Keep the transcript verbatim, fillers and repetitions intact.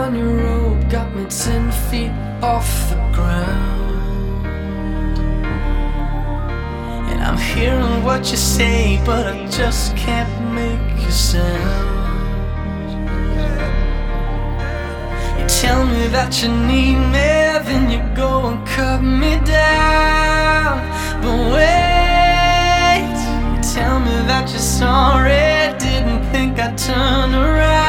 your rope got me ten feet off the ground. And I'm hearing what you say, but I just can't make a sound. You tell me that you need me, then you go and cut me down. But wait, you tell me that you're sorry, didn't think I'd turn around.